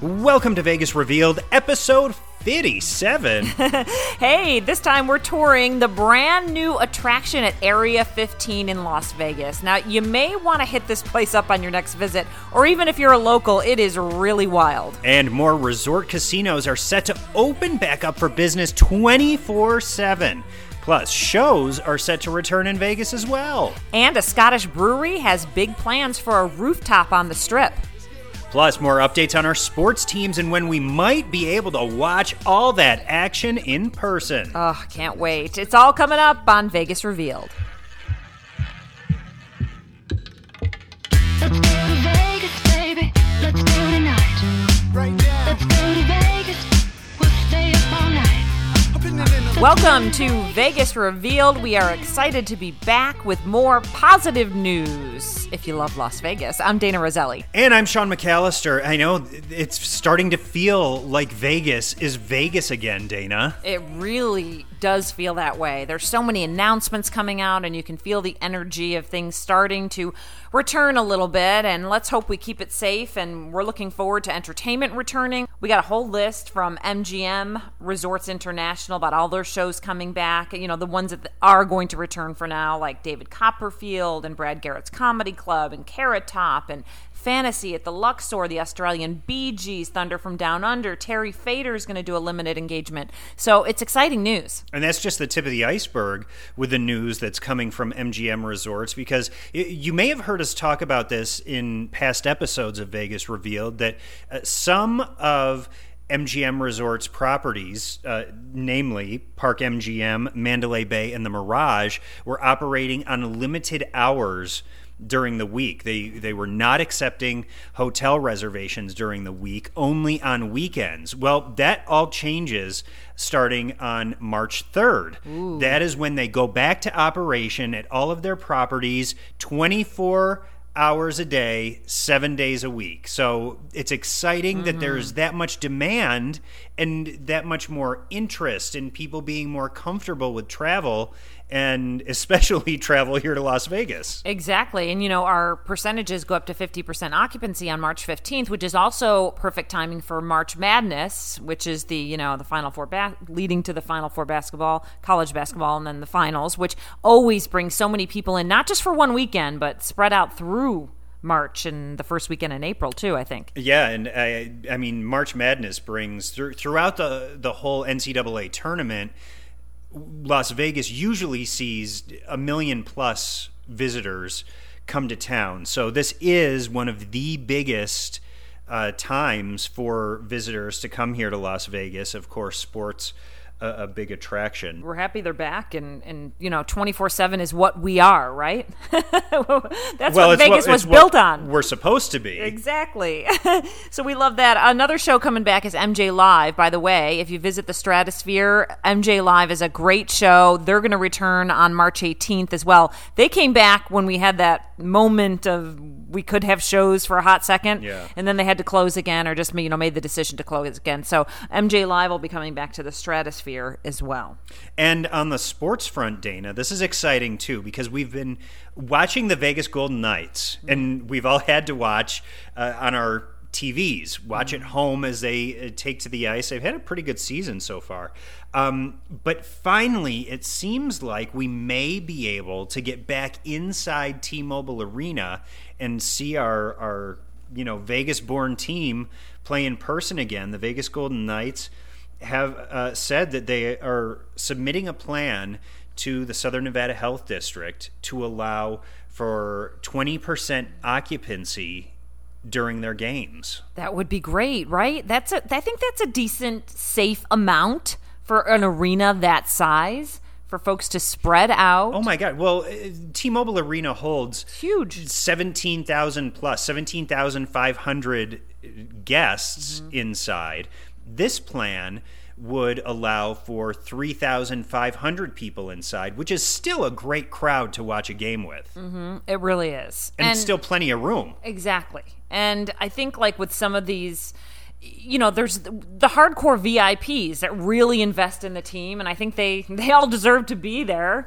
Welcome to Vegas Revealed, episode 57. Hey, this time we're touring the brand new attraction at Area 15 in Las Vegas. Now, you may want to hit this place up on your next visit, or even if you're a local, it is really wild. And more resort casinos are set to open back up for business 24/7. Plus, shows are set to return in Vegas as well. And a Scottish brewery has big plans for a rooftop on the Strip. Plus, more updates on our sports teams and when we might be able to watch all that action in person. Oh, can't wait. It's all coming up on Vegas Revealed. Let's go to Vegas, baby. Let's go tonight. Right now. Let's go to Vegas. We'll stay up all night. Welcome to Vegas Revealed. We are excited to be back with more positive news. If you love Las Vegas, I'm Dana Roselli. And I'm Sean McAllister. I know it's starting to feel like Vegas is Vegas again, Dana. It really does feel that way. There's so many announcements coming out, and you can feel the energy of things starting to return a little bit, and let's hope we keep it safe, and we're looking forward to entertainment returning. We got a whole list from MGM Resorts International about all their shows coming back, you know, the ones that are going to return for now, like David Copperfield and Brad Garrett's Comedy Club and Carrot Top and Fantasy at the Luxor, the Australian Bee Gees, Thunder from Down Under. Terry Fader is going to do a limited engagement. So it's exciting news. And that's just the tip of the iceberg with the news that's coming from MGM Resorts, because you may have heard us talk about this in past episodes of Vegas Revealed, that some of MGM Resorts properties, namely Park MGM, Mandalay Bay, and the Mirage, were operating on limited hours during the week. They were not accepting hotel reservations during the week, only on weekends. Well, that all changes starting on March 3rd. Ooh. That is when they go back to operation at all of their properties 24 hours a day, 7 days a week. So it's exciting that there's that much demand and that much more interest in people being more comfortable with travel, and especially travel here to Las Vegas. Exactly. And, you know, our percentages go up to 50% occupancy on March 15th, which is also perfect timing for March Madness, which is the, you know, the Final Four, leading to the Final Four basketball, college basketball, and then the finals, which always brings so many people in, not just for one weekend, but spread out through March and the first weekend in April, too, I think. Yeah, and I mean, March Madness brings, throughout the whole NCAA tournament, Las Vegas usually sees 1 million plus visitors come to town. So this is one of the biggest times for visitors to come here to Las Vegas. Of course, sports a big attraction. We're happy they're back, and you know, 24/7 is what we are, right? That's what Vegas was built on. We're supposed to be. Exactly. So we love that. Another show coming back is MJ Live, by the way. If you visit the Stratosphere, MJ Live is a great show. They're going to return on March 18th as well. They came back when we had that moment of we could have shows for a hot second, and then they had to close again, or just, you know, made the decision to close again. So MJ Live will be coming back to the Stratosphere as well. And on the sports front, Dana, this is exciting too, because we've been watching the Vegas Golden Knights, and we've all had to watch on our TVs, watch at home as they take to the ice. They've had a pretty good season so far. But finally, it seems like we may be able to get back inside T-Mobile Arena and see our you know, Vegas-born team play in person again. The Vegas Golden Knights have said that they are submitting a plan to the Southern Nevada Health District to allow for 20% occupancy during their games. That would be great, right? I think that's a decent, safe amount for an arena that size, for folks to spread out. Oh my God. Well, T-Mobile Arena holds huge 17,500 guests inside. This plan would allow for 3,500 people inside, which is still a great crowd to watch a game with. Mm-hmm. It really is. And still plenty of room. Exactly. And I think, like, with some of these there's the hardcore VIPs that really invest in the team, and I think they all deserve to be there.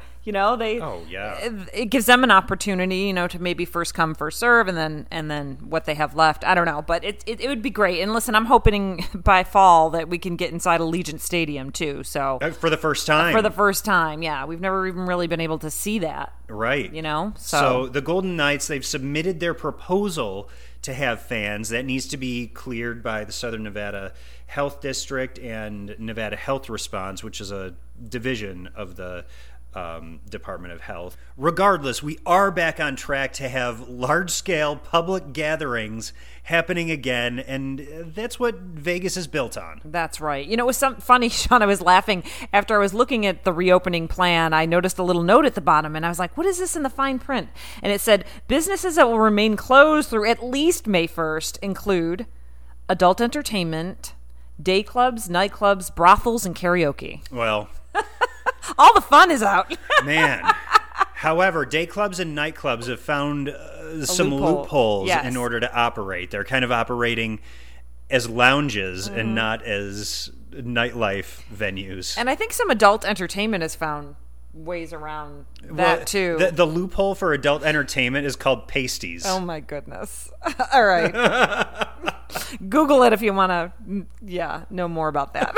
It gives them an opportunity, to maybe first come, first serve, and then what they have left, I don't know, but it would be great. And listen, I'm hoping by fall that we can get inside Allegiant Stadium too. So for the first time, yeah, we've never even really been able to see that, right? So the Golden Knights, they've submitted their proposal to have fans. That needs to be cleared by the Southern Nevada Health District and Nevada Health Response, which is a division of the Department of Health. Regardless, we are back on track to have large-scale public gatherings happening again, and that's what Vegas is built on. That's right. It was funny, Sean, I was laughing. After I was looking at the reopening plan, I noticed a little note at the bottom, and I was like, what is this in the fine print? And it said, businesses that will remain closed through at least May 1st include adult entertainment, day clubs, nightclubs, brothels, and karaoke. Well... all the fun is out. Man. However, day clubs and nightclubs have found some loopholes in order to operate. They're kind of operating as lounges and not as nightlife venues. And I think some adult entertainment has found ways around that too. The loophole for adult entertainment is called pasties. Oh my goodness. All right. Google it if you want to know more about that.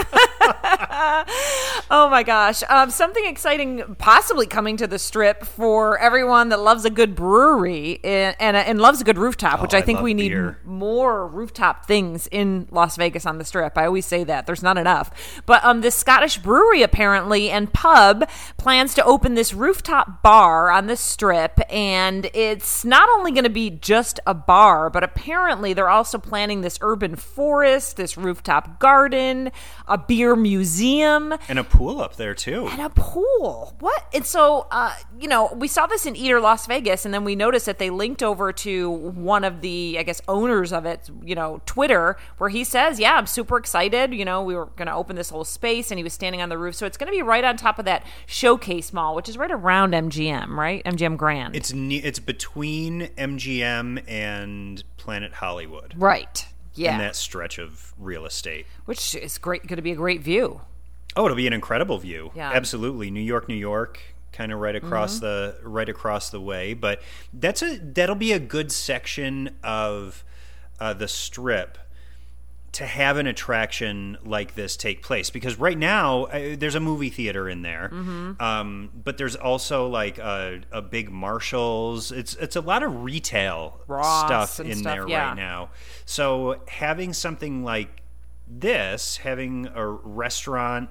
Oh my gosh. Something exciting possibly coming to the Strip for everyone that loves a good brewery and loves a good rooftop, which I think we need more rooftop things in Las Vegas on the Strip. I always say that. There's not enough. But this Scottish brewery apparently and pub plans to open this rooftop bar on the Strip, and it's not only going to be just a bar, but apparently they're also planning this urban forest, this rooftop garden, a beer museum. And a pool up there, too. And a pool. What? And so, we saw this in Eater, Las Vegas, and then we noticed that they linked over to one of the, I guess, owners of it, Twitter, where he says, yeah, I'm super excited. We were going to open this whole space, and he was standing on the roof. So it's going to be right on top of that Showcase Mall, which is right around MGM, right? MGM Grand. It's between MGM and Planet Hollywood. Right. Yeah. In that stretch of real estate. Which is going to be a great view. Oh, it'll be an incredible view. Yeah. Absolutely. New York, kind of right across the way. But that'll be a good section of the Strip to have an attraction like this take place, because right now there's a movie theater in there, but there's also like a big Marshalls. It's a lot of retail stuff in there right now. So having something like this, having a restaurant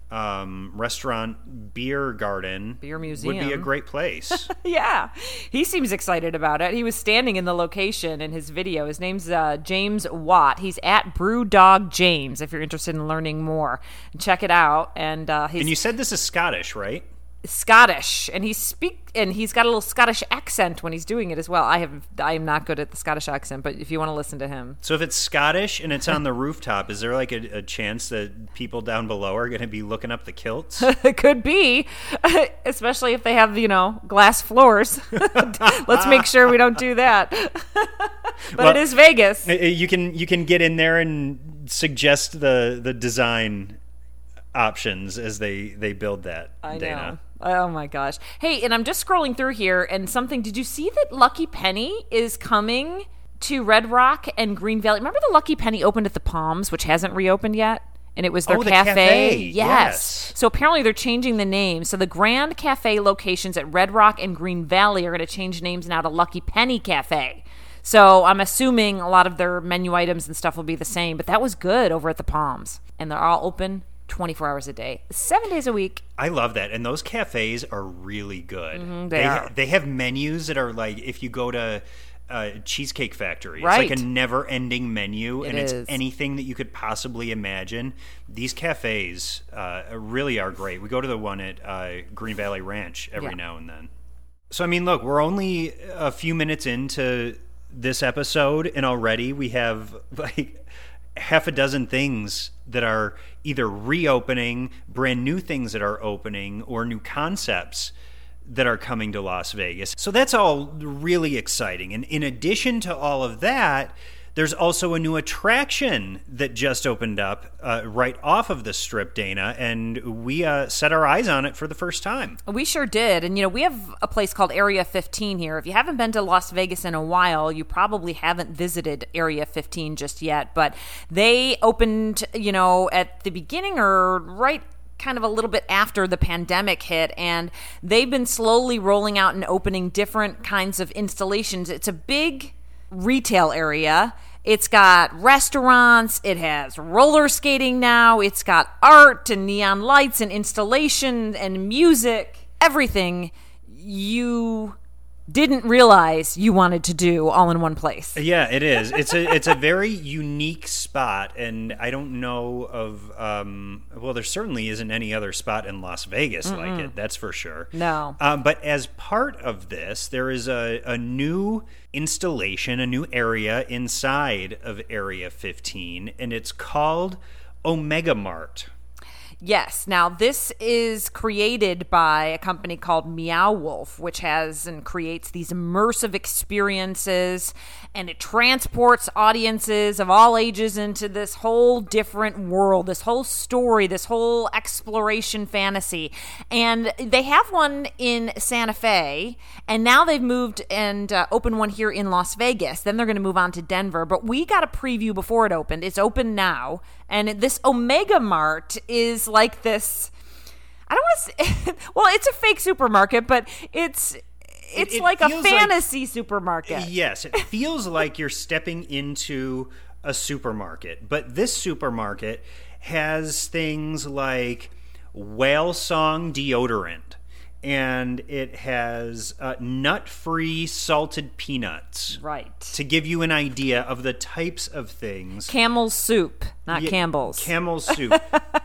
beer garden, beer museum would be a great place. Yeah, he seems excited about it. He was standing in the location in his video. His name's James Watt. He's at Brewdog James if you're interested in learning more. Check it out. And you said this is Scottish, right? Scottish, and he's got a little Scottish accent when he's doing it as well. I am not good at the Scottish accent, but if you want to listen to him. So if it's Scottish and it's on the rooftop, is there like a chance that people down below are going to be looking up the kilts? It could be, especially if they have glass floors. Let's make sure we don't do that. But it is Vegas. You can get in there and suggest the design options as they build that. I know. Dana. Oh my gosh. Hey, and I'm just scrolling through here and did you see that Lucky Penny is coming to Red Rock and Green Valley? Remember the Lucky Penny opened at the Palms, which hasn't reopened yet? And it was their cafe? Yes. So apparently they're changing the name. So the Grand Cafe locations at Red Rock and Green Valley are going to change names now to Lucky Penny Cafe. So I'm assuming a lot of their menu items and stuff will be the same, but that was good over at the Palms. And they're all open 24 hours a day, 7 days a week. I love that. And those cafes are really good. They have menus that are like, if you go to Cheesecake Factory, right. It's like a never-ending menu, and is. It's anything that you could possibly imagine. These cafes really are great. We go to the one at Green Valley Ranch every now and then. So, I mean, look, we're only a few minutes into this episode, and already we have, like, half a dozen things that are either reopening, brand new things that are opening, or new concepts that are coming to Las Vegas. So that's all really exciting. And in addition to all of that, There's also a new attraction that just opened up right off of the Strip, Dana, and we set our eyes on it for the first time. We sure did. And, we have a place called Area 15 here. If you haven't been to Las Vegas in a while, you probably haven't visited Area 15 just yet. But they opened, at the beginning or right kind of a little bit after the pandemic hit, and they've been slowly rolling out and opening different kinds of installations. It's a big retail area. It's got restaurants, it has roller skating now, it's got art and neon lights and installation and music, everything you didn't realize you wanted to do all in one place. Yeah, it is. It's a very unique spot, and I don't know of there certainly isn't any other spot in Las Vegas like it, that's for sure. No. But as part of this, there is a new installation, a new area inside of Area 15, and it's called Omega Mart. Yes. Now, this is created by a company called Meow Wolf, which has and creates these immersive experiences, and it transports audiences of all ages into this whole different world, this whole story, this whole exploration fantasy. And they have one in Santa Fe, and now they've moved and opened one here in Las Vegas. Then they're going to move on to Denver. But we got a preview before it opened. It's open now. And this Omega Mart is like this, I don't want to say, well, it's a fake supermarket, but it's like a fantasy supermarket. Yes, it feels like you're stepping into a supermarket. But this supermarket has things like Whale Song deodorant. And it has nut-free salted peanuts. Right. To give you an idea of the types of things. Camel's soup, not Campbell's. Camel's soup.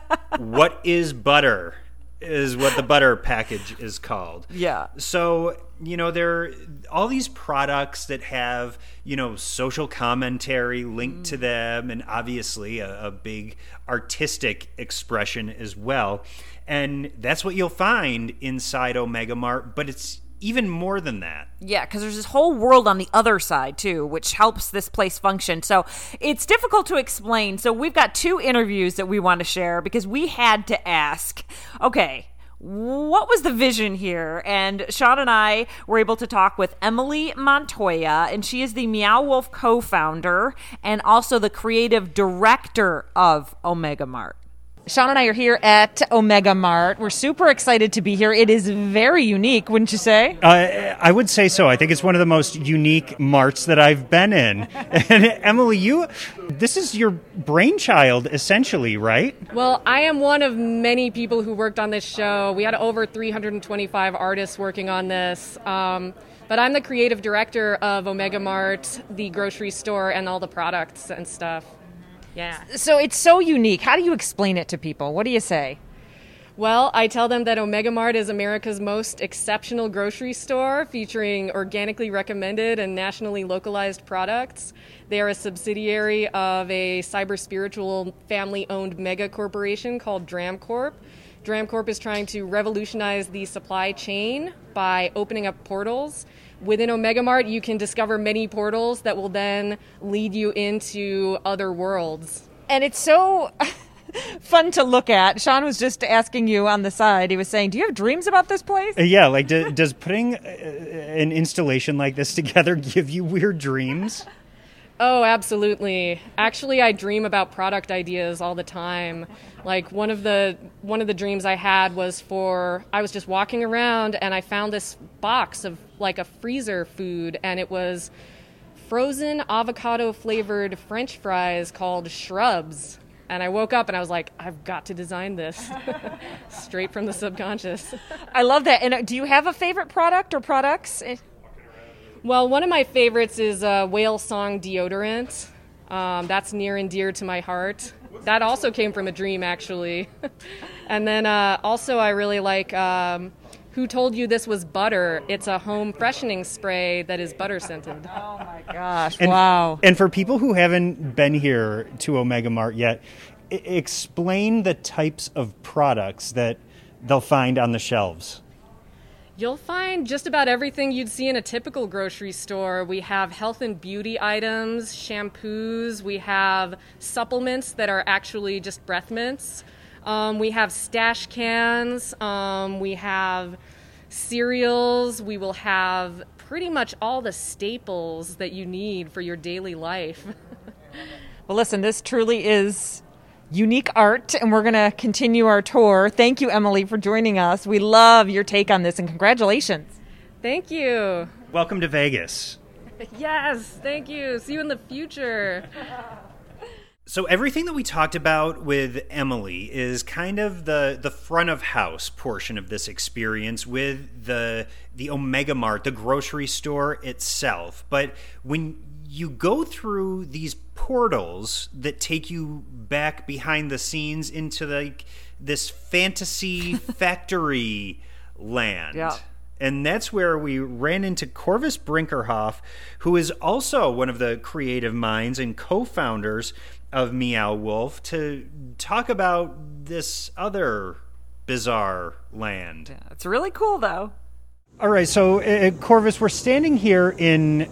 What is butter is what the butter package is called. Yeah. So, there are all these products that have, social commentary linked to them, and obviously a big artistic expression as well. And that's what you'll find inside Omega Mart, but it's even more than that. Yeah, because there's this whole world on the other side, too, which helps this place function. So it's difficult to explain. So we've got 2 interviews that we want to share because we had to ask, okay, what was the vision here? And Sean and I were able to talk with Emily Montoya, and she is the Meow Wolf co-founder and also the creative director of Omega Mart. Sean and I are here at Omega Mart. We're super excited to be here. It is very unique, wouldn't you say? I would say so. I think it's one of the most unique marts that I've been in. And Emily, this is your brainchild, essentially, right? Well, I am one of many people who worked on this show. We had over 325 artists working on this. But I'm the creative director of Omega Mart, the grocery store, and all the products and stuff. Yeah. So it's so unique. How do you explain it to people? What do you say? Well, I tell them that Omega Mart is America's most exceptional grocery store featuring organically recommended and nationally localized products. They are a subsidiary of a cyber-spiritual family-owned mega corporation called DramCorp. DramCorp is trying to revolutionize the supply chain by opening up portals. Within Omega Mart, you can discover many portals that will then lead you into other worlds. And it's so fun to look at. Sean was just asking you on the side. He was saying, do you have dreams about this place? Yeah, like does putting an installation like this together give you weird dreams? Oh, absolutely. Actually, I dream about product ideas all the time. Like one of the dreams I had was I was just walking around and I found this box of like a freezer food, and it was frozen avocado flavored French fries called Shrubs. And I woke up and I was like, I've got to design this. Straight from the subconscious. I love that. And do you have a favorite product or products? Well, one of my favorites is Whale Song deodorant. That's near and dear to my heart. That also came from a dream, actually. And then also I really like Who Told You This Was Butter? It's a home freshening spray that is butter scented. Oh my gosh, wow. And for people who haven't been here to Omega Mart yet, explain the types of products that they'll find on the shelves. You'll find just about everything you'd see in a typical grocery store. We have health and beauty items, shampoos, we have supplements that are actually just breath mints. We have stash cans, we have cereals, we will have pretty much all the staples that you need for your daily life. Well, listen, this truly is unique art, and we're going to continue our tour. Thank you, Emily, for joining us. We love your take on this, and congratulations. Thank you. Welcome to Vegas. Yes, thank you. See you in the future. So everything that we talked about with Emily is kind of the front of house portion of this experience with the Omega Mart, the grocery store itself. But when you go through these portals that take you back behind the scenes into this fantasy factory land. Yeah. And that's where we ran into Corvus Brinkerhoff, who is also one of the creative minds and co-founders of Meow Wolf, to talk about this other bizarre land. Yeah, it's really cool, though. All right, so Corvus, we're standing here in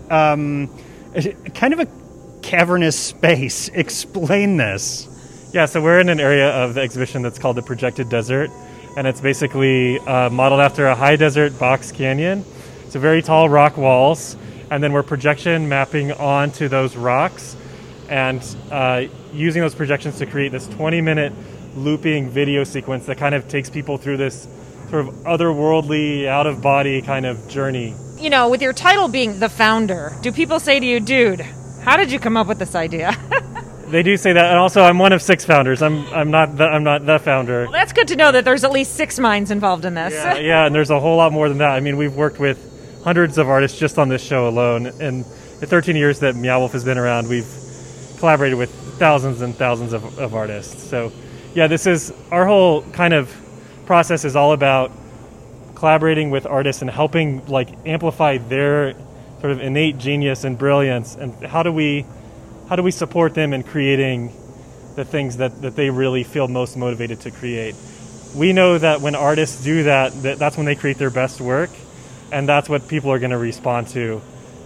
kind of a cavernous space. Explain this. Yeah, so we're in an area of the exhibition that's called the Projected Desert, and it's basically modeled after a high desert box canyon. So very tall rock walls, and then we're projection mapping onto those rocks and using those projections to create this 20-minute looping video sequence that kind of takes people through this sort of otherworldly, out-of-body kind of journey. You know, with your title being The Founder, do people say to you, dude, how did you come up with this idea? They do say that, and also I'm one of 6 founders. I'm not the founder. Well, that's good to know that there's at least 6 minds involved in this. Yeah, and there's a whole lot more than that. I mean, we've worked with hundreds of artists just on this show alone. In the 13 years that Meow Wolf has been around, we've collaborated with thousands and thousands of artists. So, yeah, this is our whole kind of process is all about collaborating with artists and helping amplify their sort of innate genius and brilliance, and how do we support them in creating the things that they really feel most motivated to create. We know that when artists do that's when they create their best work, and that's what people are going to respond to.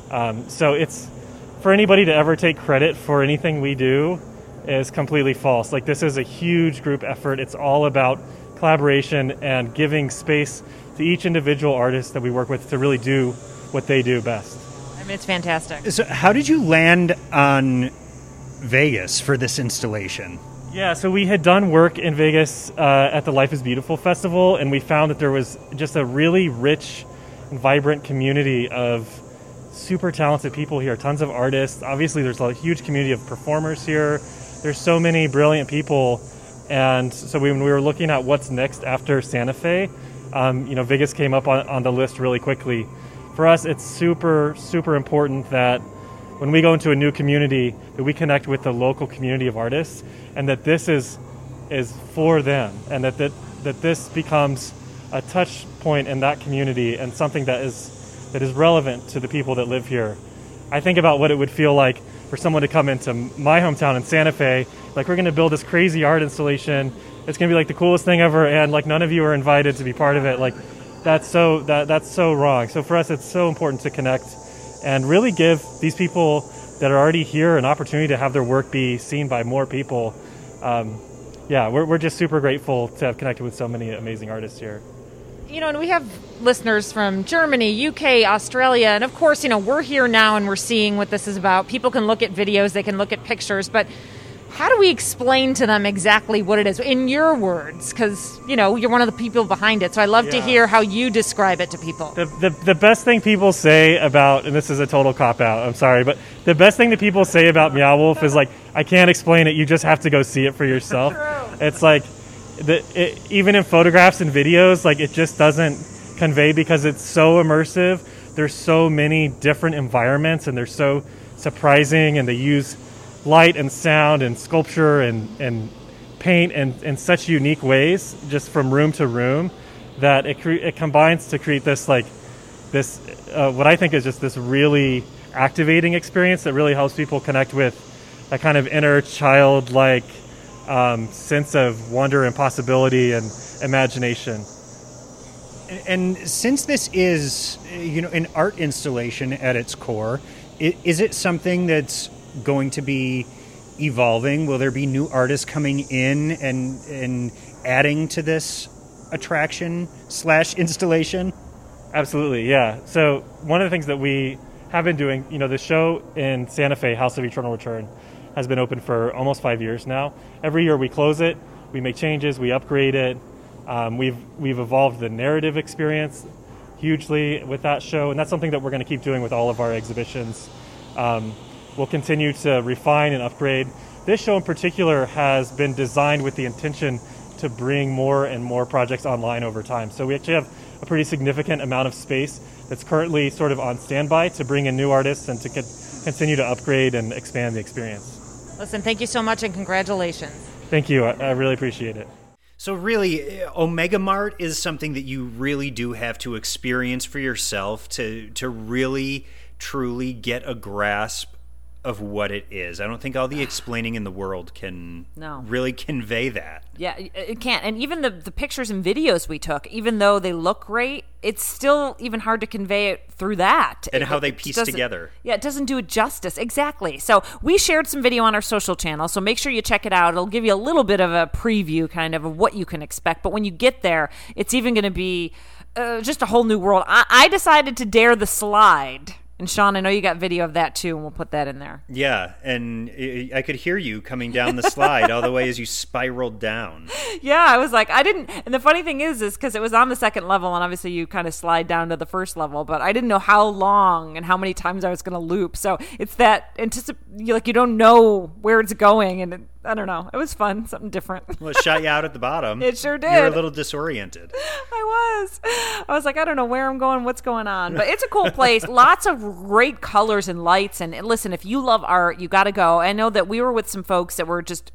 So it's, for anybody to ever take credit for anything we do is completely false. This is a huge group effort. It's all about collaboration and giving space to each individual artist that we work with to really do what they do best. I mean, it's fantastic. So how did you land on Vegas for this installation? Yeah, so we had done work in Vegas at the Life is Beautiful Festival, and we found that there was just a really rich and vibrant community of super talented people here, tons of artists. Obviously, there's a huge community of performers here. There's so many brilliant people, and so when we were looking at what's next after Santa Fe, Vegas came up on the list really quickly. For us, it's super, super important that when we go into a new community, that we connect with the local community of artists, and that this is for them, and that this becomes a touch point in that community and something that is relevant to the people that live here. I think about what it would feel like for someone to come into my hometown in Santa Fe, we're going to build this crazy art installation. It's going to be the coolest thing ever, and none of you are invited to be part of it. That's so wrong. So for us, it's so important to connect and really give these people that are already here an opportunity to have their work be seen by more people. We're just super grateful to have connected with so many amazing artists here. And we have listeners from Germany, UK, Australia, and of course, we're here now and we're seeing what this is about. People can look at videos, they can look at pictures, but how do we explain to them exactly what it is in your words? Because, you're one of the people behind it, so I love to hear how you describe it to people. The best thing people say about, and this is a total cop-out, I'm sorry, but the best thing that people say about Meow Wolf is I can't explain it, you just have to go see it for yourself. It's even in photographs and videos, it just doesn't convey because it's so immersive. There's so many different environments, and they're so surprising, and they use light and sound and sculpture and paint in such unique ways, just from room to room, that it combines to create this what I think is just this really activating experience that really helps people connect with a kind of inner childlike sense of wonder and possibility and imagination. And since this is, an art installation at its core, is it something that's going to be evolving? Will there be new artists coming in and adding to this attraction/installation? Absolutely, yeah. So one of the things that we have been doing, the show in Santa Fe, House of Eternal Return, has been open for almost 5 years now. Every year we close it, we make changes, we upgrade it. We've evolved the narrative experience hugely with that show, and that's something that we're going to keep doing with all of our exhibitions. We'll continue to refine and upgrade. This show in particular has been designed with the intention to bring more and more projects online over time. So we actually have a pretty significant amount of space that's currently sort of on standby to bring in new artists and to continue to upgrade and expand the experience. Listen, thank you so much and congratulations. Thank you. I really appreciate it. So really, Omega Mart is something that you really do have to experience for yourself to really, truly get a grasp of what it is. I don't think all the explaining in the world can really convey that. Yeah, it can't. And even the pictures and videos we took, even though they look great, it's still even hard to convey it through that. And how they piece together. Yeah, it doesn't do it justice. Exactly. So we shared some video on our social channel, so make sure you check it out. It'll give you a little bit of a preview kind of what you can expect. But when you get there, it's even going to be just a whole new world. I decided to dare the slide. And Sean, I know you got video of that too, and we'll put that in there. Yeah, and I could hear you coming down the slide all the way as you spiraled down. Yeah, I was like, I didn't. And the funny thing is because it was on the second level, and obviously you kind of slide down to the first level, but I didn't know how long and how many times I was going to loop. So it's that you don't know where it's going, and I don't know. It was fun, something different. Well, it shot you out at the bottom. It sure did. You were a little disoriented. I was like, I don't know where I'm going, what's going on. But it's a cool place. Lots of great colors and lights. And listen, if you love art, you got to go. I know that we were with some folks that were just,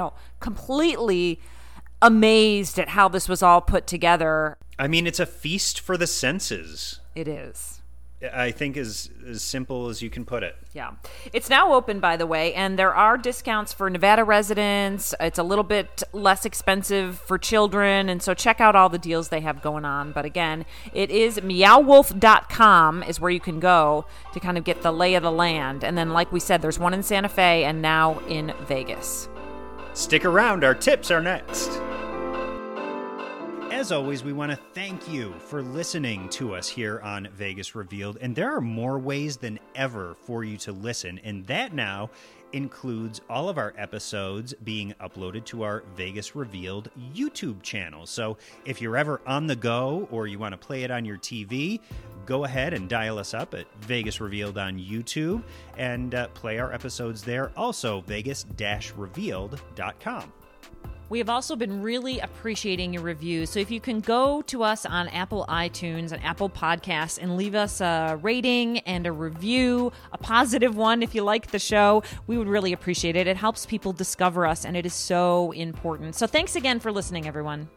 completely amazed at how this was all put together. I mean, it's a feast for the senses. It is. I think as simple as you can put it. Yeah. It's now open, by the way, and there are discounts for Nevada residents. It's a little bit less expensive for children, and so check out all the deals they have going on. But again, it is meowwolf.com is where you can go to kind of get the lay of the land. And then, like we said, there's one in Santa Fe and now in Vegas. Stick around. Our tips are next. As always, we want to thank you for listening to us here on Vegas Revealed. And there are more ways than ever for you to listen. And that now includes all of our episodes being uploaded to our Vegas Revealed YouTube channel. So if you're ever on the go or you want to play it on your TV, go ahead and dial us up at Vegas Revealed on YouTube and play our episodes there. Also, vegas-revealed.com. We have also been really appreciating your reviews. So if you can go to us on Apple iTunes and Apple Podcasts and leave us a rating and a review, a positive one if you like the show, we would really appreciate it. It helps people discover us, and it is so important. So thanks again for listening, everyone.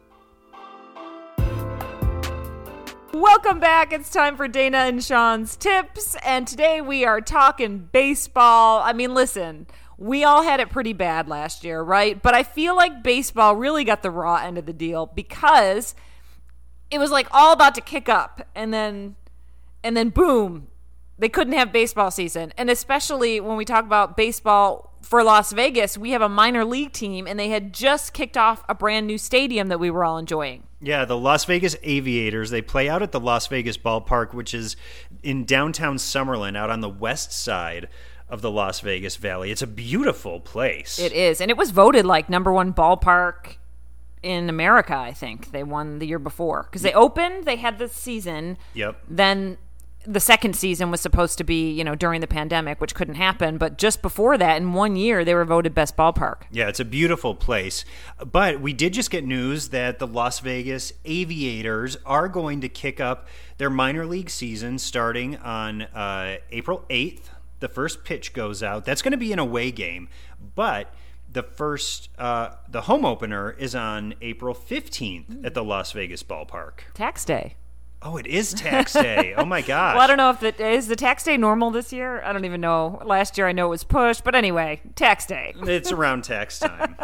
Welcome back. It's time for Dana and Sean's tips, and today we are talking baseball. I mean, listen, we all had it pretty bad last year, right? But I feel like baseball really got the raw end of the deal because it was like all about to kick up, and then boom, they couldn't have baseball season. And especially when we talk about baseball for Las Vegas, we have a minor league team, and they had just kicked off a brand new stadium that we were all enjoying. Yeah, the Las Vegas Aviators, they play out at the Las Vegas Ballpark, which is in downtown Summerlin, out on the west side of the Las Vegas Valley. It's a beautiful place. It is, and it was voted like #1 ballpark in America, I think. They won the year before. Because they opened, they had this season. Yep. Then the second season was supposed to be, during the pandemic, which couldn't happen. But just before that, in 1 year, they were voted best ballpark. Yeah, it's a beautiful place. But we did just get news that the Las Vegas Aviators are going to kick up their minor league season starting on April 8th. The first pitch goes out. That's going to be an away game. But the home opener is on April 15th at the Las Vegas Ballpark. Tax day. Oh, it is tax day. Oh, my gosh. Well, I don't know if is the tax day normal this year? I don't even know. Last year I know it was pushed. But anyway, tax day. It's around tax time.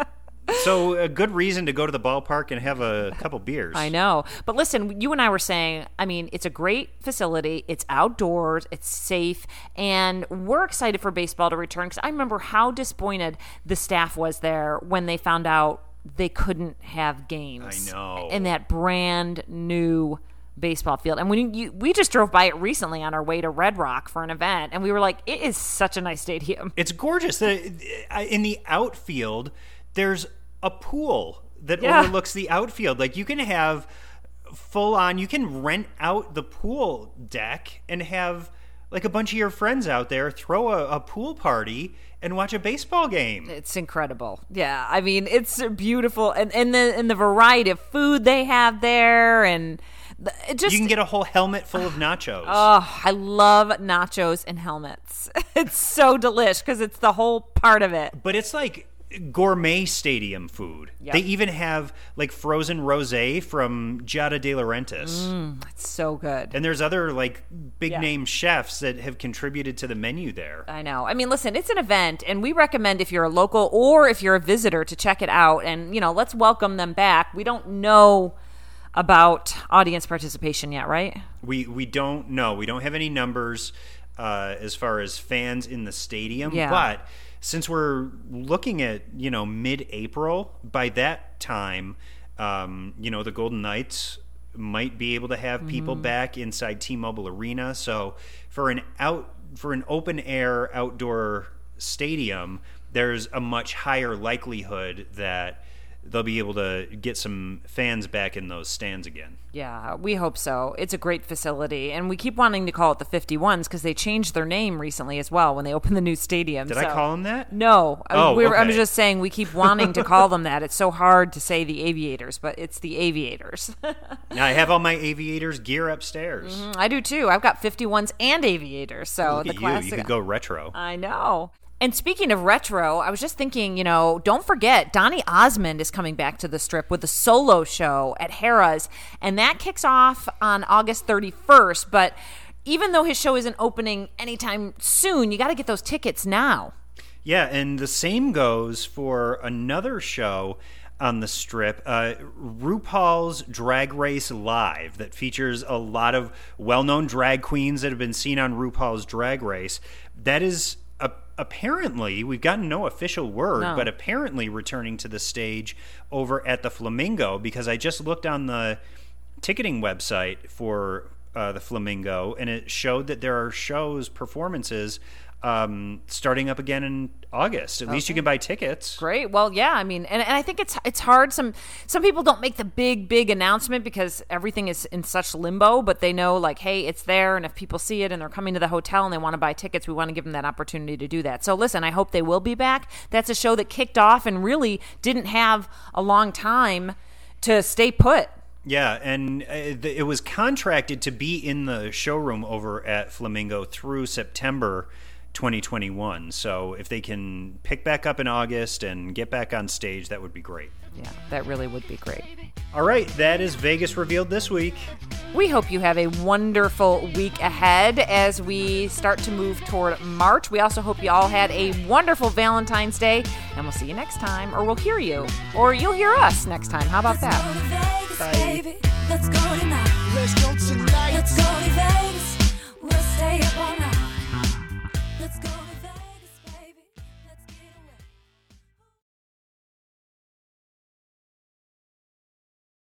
So a good reason to go to the ballpark and have a couple beers. I know. But listen, you and I were saying, I mean, it's a great facility. It's outdoors. It's safe. And we're excited for baseball to return because I remember how disappointed the staff was there when they found out they couldn't have games. I know. In that brand new baseball field. And we just drove by it recently on our way to Red Rock for an event, and we were like, it is such a nice stadium. It's gorgeous. In the outfield, there's a pool that Yeah. overlooks the outfield. Like, you can have full on, you can rent out the pool deck and have like a bunch of your friends out there throw a pool party and watch a baseball game. It's incredible. Yeah, I mean, it's beautiful, and the variety of food they have there, and it just You can get a whole helmet full of nachos. Oh, I love nachos and helmets. It's so delish because it's the whole part of it. But it's like gourmet stadium food. Yep. They even have like frozen rosé from Giada De Laurentiis. It's so good. And there's other like big Yeah. name chefs that have contributed to the menu there. I know. I mean, listen, it's an event, and we recommend if you're a local or if you're a visitor to check it out. And, let's welcome them back. We don't know about audience participation yet, right? We don't know. We don't have any numbers as far as fans in the stadium. Yeah. But since we're looking at, mid-April, by that time, the Golden Knights might be able to have people back inside T-Mobile Arena. So for an open air outdoor stadium, there's a much higher likelihood that they'll be able to get some fans back in those stands again. Yeah, we hope so. It's a great facility, and we keep wanting to call it the 51s because they changed their name recently as well when they opened the new stadium. Did I call them that? No. Oh, I'm okay. just saying we keep wanting to call them that. It's so hard to say the Aviators, but it's the Aviators. Now, I have all my Aviators gear upstairs. I do too. I've got 51s and Aviators, so Look the at classic. you could go retro. I know. And speaking of retro, I was just thinking, don't forget, Donny Osmond is coming back to the Strip with a solo show at Harrah's, and that kicks off on August 31st. But even though his show isn't opening anytime soon, you got to get those tickets now. Yeah, and the same goes for another show on the Strip, RuPaul's Drag Race Live, that features a lot of well-known drag queens that have been seen on RuPaul's Drag Race. That is apparently, we've gotten no official word, but apparently returning to the stage over at the Flamingo, because I just looked on the ticketing website for the Flamingo, and it showed that there are performances starting up again in August. At least you can buy tickets. Great. Well, yeah, I mean, and I think it's hard. Some people don't make the big announcement because everything is in such limbo, but they know, like, hey, it's there, and if people see it and they're coming to the hotel and they want to buy tickets, we want to give them that opportunity to do that. So listen, I hope they will be back. That's a show that kicked off and really didn't have a long time to stay put. Yeah, and it was contracted to be in the showroom over at Flamingo through September 2021. So if they can pick back up in August and get back on stage, that would be great. Yeah, that really would be great. All right, that is Vegas Revealed this week. We hope you have a wonderful week ahead as we start to move toward March. We also hope you all had a wonderful Valentine's Day, and we'll see you next time, or we'll hear you, or you'll hear us next time. How about that? Baby, let's go tonight. Let's go tonight. Let's go to Vegas. We'll stay up all night.